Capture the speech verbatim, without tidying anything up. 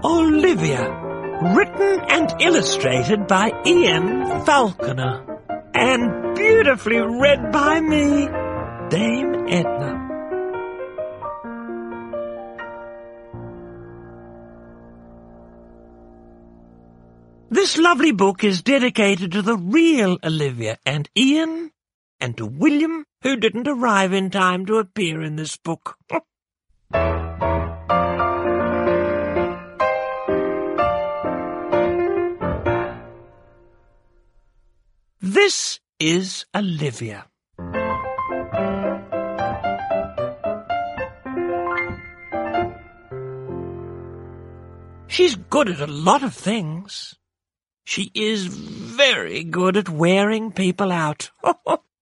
Olivia, written and illustrated by Ian Falconer, and beautifully read by me, Dame Edna. This lovely book is dedicated to the real Olivia and Ian, and to William, who didn't arrive in time to appear in this book. This is Olivia. She's good at a lot of things. She is very good at wearing people out.